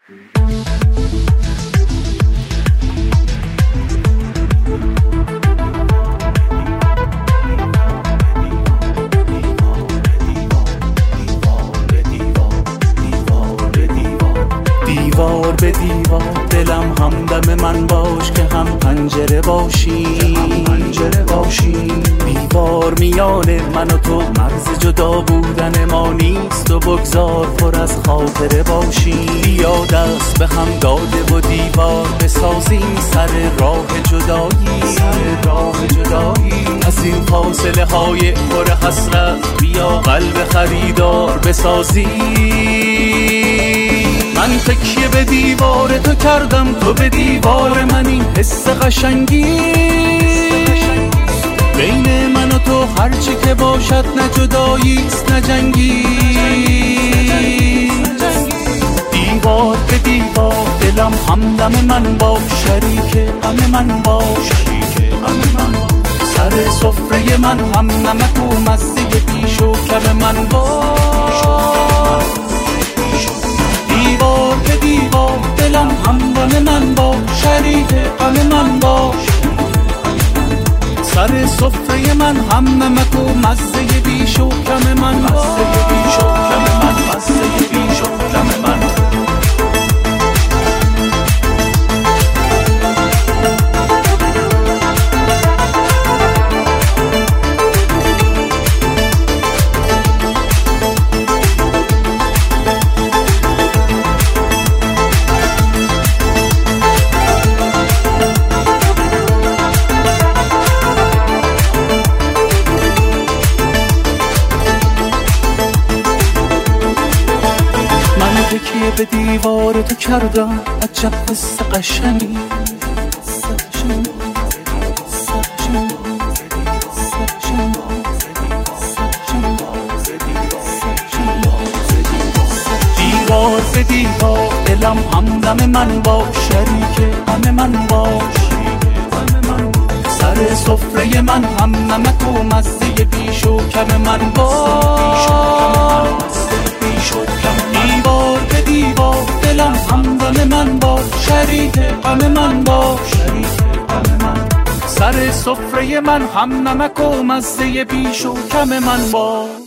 دیوار به دیوار دلم همدم من باش که هم پنجره باشی دیوار میان من و تو مرز جدا بودن ما نیست و بگذار پر از خاطره باشی بیا دست به هم داده و دیوار بسازیم سر راه جدایی از این فاصله های پر حسرت بیا قلب خریدار بسازیم من تکیه به دیوار تو کردم تو به دیوار من این حس قشنگی بین من و تو هرچی که باشد نه جداییست نه جنگی دیوار به دیوار دلم همدم من باش شریک غم من باش سر سفره من هم نمک و مزه پیش و کم من باش دیوار به دیوار دلم همدم من باش شریک غم من باش سر سفره من هم نمک و مزه بیش و کم من باش تکیه به دیوار تو کردم عجب حس قشنگی دیوار به دیوار دلم همدم من باش شریک غم من باش سر سفره من هم نمک و مزه بیش و کم من باش دیوار به دیوار دلم همدم من باش شریک غم من باش سر سفره من هم نمک و مزه بیش و کم من باش